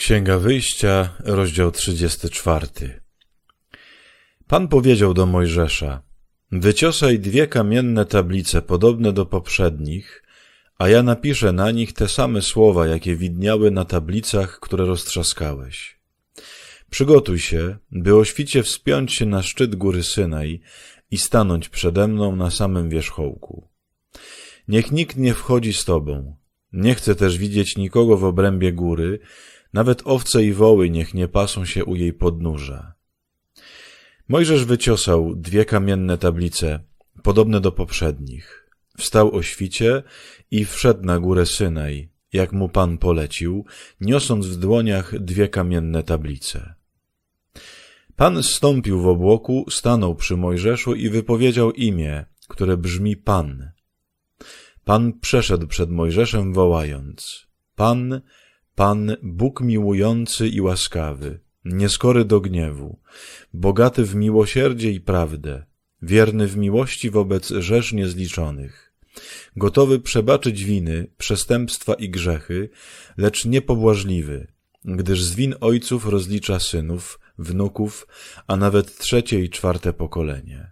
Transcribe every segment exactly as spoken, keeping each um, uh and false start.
Księga Wyjścia, rozdział trzydziesty czwarty. Pan powiedział do Mojżesza: wyciosaj dwie kamienne tablice podobne do poprzednich, a ja napiszę na nich te same słowa, jakie widniały na tablicach, które roztrzaskałeś. Przygotuj się, by o świcie wspiąć się na szczyt góry Synaj i stanąć przede mną na samym wierzchołku. Niech nikt nie wchodzi z tobą. Nie chcę też widzieć nikogo w obrębie góry, nawet owce i woły niech nie pasą się u jej podnóża. Mojżesz wyciosał dwie kamienne tablice, podobne do poprzednich. Wstał o świcie i wszedł na górę Synaj, jak mu Pan polecił, niosąc w dłoniach dwie kamienne tablice. Pan zstąpił w obłoku, stanął przy Mojżeszu i wypowiedział imię, które brzmi Pan. Pan przeszedł przed Mojżeszem, wołając: Pan, Pan, Bóg miłujący i łaskawy, nieskory do gniewu, bogaty w miłosierdzie i prawdę, wierny w miłości wobec rzesz niezliczonych, gotowy przebaczyć winy, przestępstwa i grzechy, lecz niepobłażliwy, gdyż z win ojców rozlicza synów, wnuków, a nawet trzecie i czwarte pokolenie.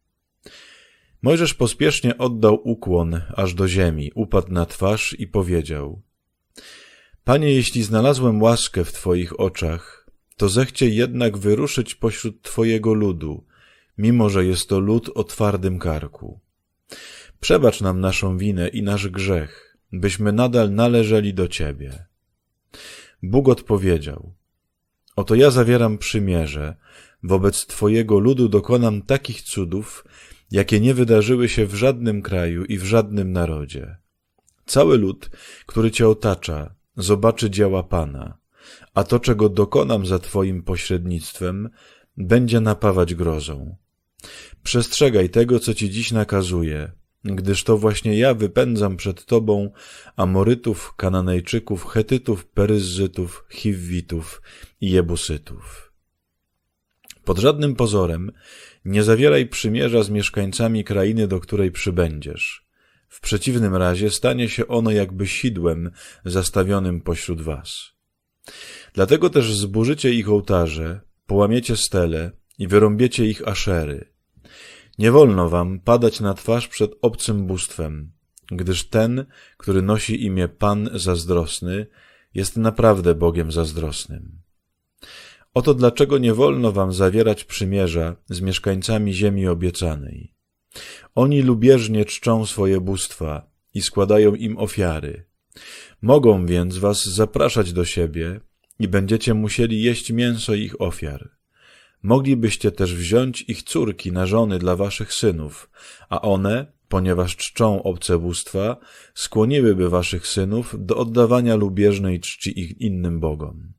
Mojżesz pospiesznie oddał ukłon aż do ziemi, upadł na twarz i powiedział: Panie, jeśli znalazłem łaskę w Twoich oczach, to zechciej jednak wyruszyć pośród Twojego ludu, mimo że jest to lud o twardym karku. Przebacz nam naszą winę i nasz grzech, byśmy nadal należeli do Ciebie. Bóg odpowiedział: Oto ja zawieram przymierze, wobec Twojego ludu dokonam takich cudów, jakie nie wydarzyły się w żadnym kraju i w żadnym narodzie. Cały lud, który Cię otacza, zobaczy dzieła Pana, a to, czego dokonam za Twoim pośrednictwem, będzie napawać grozą. Przestrzegaj tego, co Ci dziś nakazuję, gdyż to właśnie ja wypędzam przed Tobą Amorytów, Kananejczyków, Chetytów, Peryzzytów, Chiwwitów i Jebusytów. Pod żadnym pozorem nie zawieraj przymierza z mieszkańcami krainy, do której przybędziesz. W przeciwnym razie stanie się ono jakby sidłem zastawionym pośród was. Dlatego też zburzycie ich ołtarze, połamiecie stele i wyrąbiecie ich aszery. Nie wolno wam padać na twarz przed obcym bóstwem, gdyż ten, który nosi imię Pan Zazdrosny, jest naprawdę Bogiem zazdrosnym. Oto dlaczego nie wolno wam zawierać przymierza z mieszkańcami ziemi obiecanej. Oni lubieżnie czczą swoje bóstwa i składają im ofiary. Mogą więc was zapraszać do siebie i będziecie musieli jeść mięso ich ofiar. Moglibyście też wziąć ich córki na żony dla waszych synów, a one, ponieważ czczą obce bóstwa, skłoniłyby waszych synów do oddawania lubieżnej czci ich innym bogom.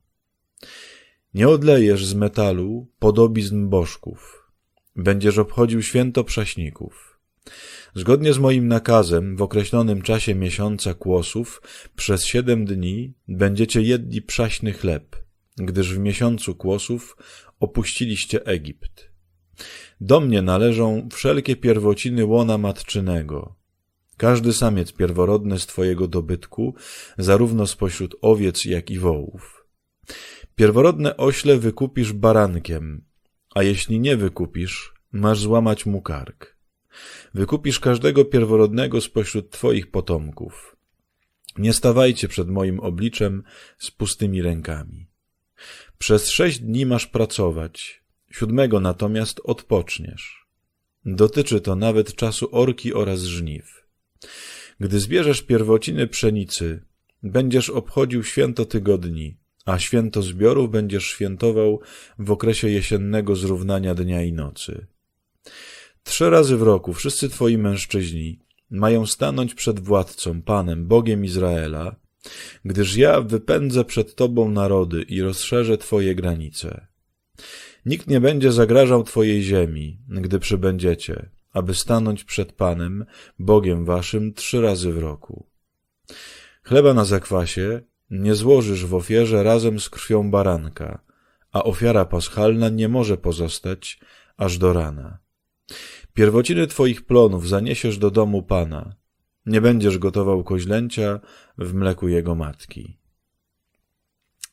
Nie odlejesz z metalu podobizn bożków. Będziesz obchodził święto prześników. Zgodnie z moim nakazem w określonym czasie miesiąca kłosów przez siedem dni będziecie jedli przaśny chleb, gdyż w miesiącu kłosów opuściliście Egipt. Do mnie należą wszelkie pierwociny łona matczynego. Każdy samiec pierworodny z twojego dobytku, zarówno spośród owiec, jak i wołów. Pierworodne ośle wykupisz barankiem, a jeśli nie wykupisz, masz złamać mu kark. Wykupisz każdego pierworodnego spośród twoich potomków. Nie stawajcie przed moim obliczem z pustymi rękami. Przez sześć dni masz pracować, siódmego natomiast odpoczniesz. Dotyczy to nawet czasu orki oraz żniw. Gdy zbierzesz pierwociny pszenicy, będziesz obchodził święto tygodni, a święto zbiorów będziesz świętował w okresie jesiennego zrównania dnia i nocy. Trzy razy w roku wszyscy twoi mężczyźni mają stanąć przed władcą, Panem, Bogiem Izraela, gdyż ja wypędzę przed tobą narody i rozszerzę twoje granice. Nikt nie będzie zagrażał twojej ziemi, gdy przybędziecie, aby stanąć przed Panem, Bogiem waszym, trzy razy w roku. Chleba na zakwasie nie złożysz w ofierze razem z krwią baranka, a ofiara paschalna nie może pozostać aż do rana. Pierwociny twoich plonów zaniesiesz do domu Pana. Nie będziesz gotował koźlęcia w mleku jego matki.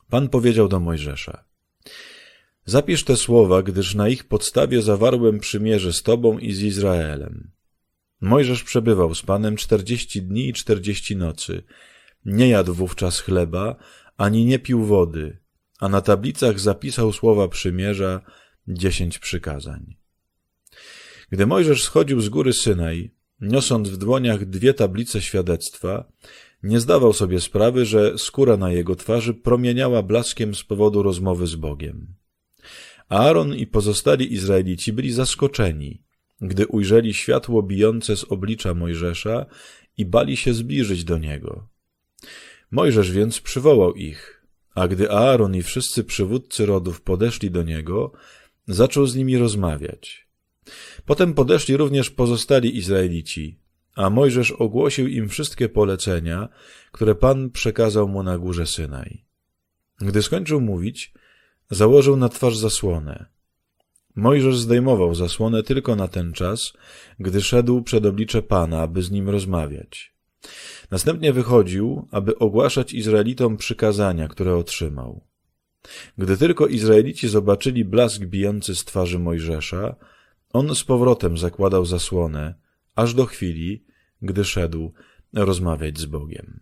Pan powiedział do Mojżesza: zapisz te słowa, gdyż na ich podstawie zawarłem przymierze z tobą i z Izraelem. Mojżesz przebywał z Panem czterdzieści dni i czterdzieści nocy. Nie jadł wówczas chleba, ani nie pił wody, a na tablicach zapisał słowa przymierza, dziesięć przykazań. Gdy Mojżesz schodził z góry Synaj, niosąc w dłoniach dwie tablice świadectwa, nie zdawał sobie sprawy, że skóra na jego twarzy promieniała blaskiem z powodu rozmowy z Bogiem. Aaron i pozostali Izraelici byli zaskoczeni, gdy ujrzeli światło bijące z oblicza Mojżesza i bali się zbliżyć do niego. Mojżesz więc przywołał ich, a gdy Aaron i wszyscy przywódcy rodów podeszli do niego, zaczął z nimi rozmawiać. Potem podeszli również pozostali Izraelici, a Mojżesz ogłosił im wszystkie polecenia, które Pan przekazał mu na górze Synaj. Gdy skończył mówić, założył na twarz zasłonę. Mojżesz zdejmował zasłonę tylko na ten czas, gdy szedł przed oblicze Pana, aby z nim rozmawiać. Następnie wychodził, aby ogłaszać Izraelitom przykazania, które otrzymał. Gdy tylko Izraelici zobaczyli blask bijący z twarzy Mojżesza, on z powrotem zakładał zasłonę, aż do chwili, gdy szedł rozmawiać z Bogiem.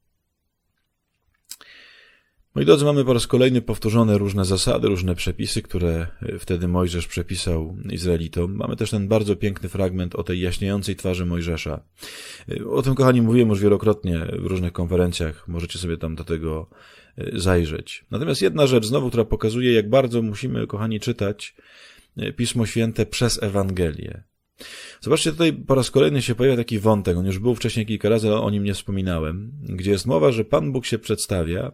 Moi drodzy, mamy po raz kolejny powtórzone różne zasady, różne przepisy, które wtedy Mojżesz przepisał Izraelitom. Mamy też ten bardzo piękny fragment o tej jaśniejącej twarzy Mojżesza. O tym, kochani, mówiłem już wielokrotnie w różnych konferencjach. Możecie sobie tam do tego zajrzeć. Natomiast jedna rzecz znowu, która pokazuje, jak bardzo musimy, kochani, czytać Pismo Święte przez Ewangelię. Zobaczcie, tutaj po raz kolejny się pojawia taki wątek. On już był wcześniej kilka razy, ale o nim nie wspominałem. Gdzie jest mowa, że Pan Bóg się przedstawia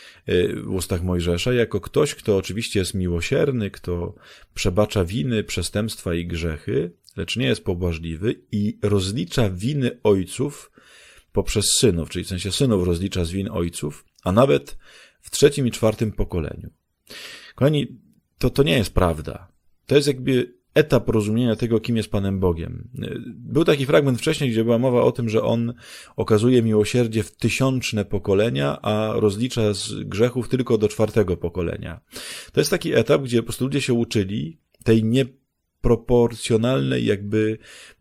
w ustach Mojżesza jako ktoś, kto oczywiście jest miłosierny, kto przebacza winy, przestępstwa i grzechy, lecz nie jest pobłażliwy i rozlicza winy ojców poprzez synów, czyli w sensie synów rozlicza z win ojców, a nawet w trzecim i czwartym pokoleniu. Kochani, to, to nie jest prawda. To jest jakby etap rozumienia tego, kim jest Panem Bogiem. Był taki fragment wcześniej, gdzie była mowa o tym, że On okazuje miłosierdzie w tysiączne pokolenia, a rozlicza z grzechów tylko do czwartego pokolenia. To jest taki etap, gdzie po prostu ludzie się uczyli tej nieproporcjonalnej jakby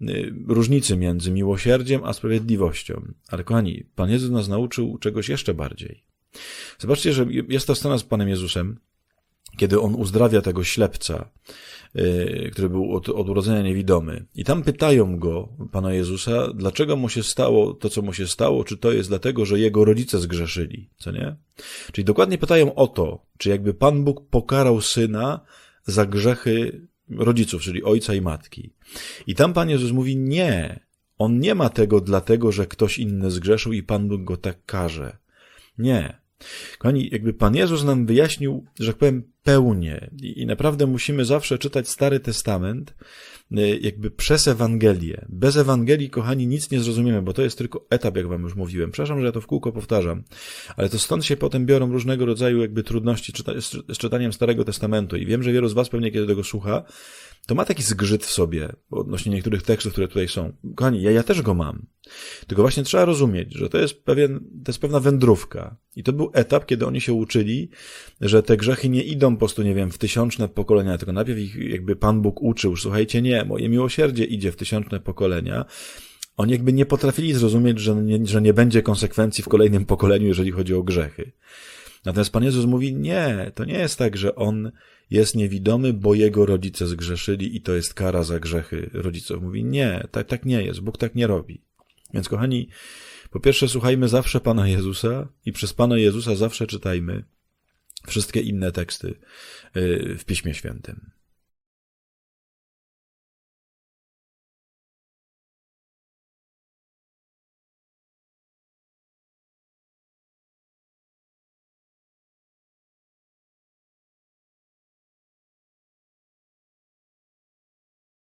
różnicy między miłosierdziem a sprawiedliwością. Ale kochani, Pan Jezus nas nauczył czegoś jeszcze bardziej. Zobaczcie, że jest ta scena z Panem Jezusem, kiedy On uzdrawia tego ślepca, który był od, od urodzenia niewidomy. I tam pytają go, Pana Jezusa, dlaczego mu się stało to, co mu się stało, czy to jest dlatego, że jego rodzice zgrzeszyli, co nie? Czyli dokładnie pytają o to, czy jakby Pan Bóg pokarał syna za grzechy rodziców, czyli ojca i matki. I tam Pan Jezus mówi, nie, on nie ma tego dlatego, że ktoś inny zgrzeszył i Pan Bóg go tak karze. Nie. Kochani, jakby Pan Jezus nam wyjaśnił, że tak powiem, pełnię i naprawdę musimy zawsze czytać Stary Testament jakby przez Ewangelię. Bez Ewangelii, kochani, nic nie zrozumiemy, bo to jest tylko etap, jak wam już mówiłem. Przepraszam, że ja to w kółko powtarzam, ale to stąd się potem biorą różnego rodzaju jakby trudności z czytaniem Starego Testamentu i wiem, że wielu z was pewnie, kiedy tego słucha, to ma taki zgrzyt w sobie odnośnie niektórych tekstów, które tutaj są. Kochani, ja, ja też go mam. Tylko właśnie trzeba rozumieć, że to jest pewien, to jest pewna wędrówka. I to był etap, kiedy oni się uczyli, że te grzechy nie idą po prostu, nie wiem, w tysiączne pokolenia, tylko najpierw ich jakby Pan Bóg uczył, słuchajcie, nie, moje miłosierdzie idzie w tysiączne pokolenia. Oni jakby nie potrafili zrozumieć, że nie, że nie będzie konsekwencji w kolejnym pokoleniu, jeżeli chodzi o grzechy. Natomiast Pan Jezus mówi, nie, to nie jest tak, że On jest niewidomy, bo Jego rodzice zgrzeszyli i to jest kara za grzechy rodziców. Mówi, nie, tak, tak nie jest, Bóg tak nie robi. Więc kochani, po pierwsze słuchajmy zawsze Pana Jezusa i przez Pana Jezusa zawsze czytajmy wszystkie inne teksty w Piśmie Świętym.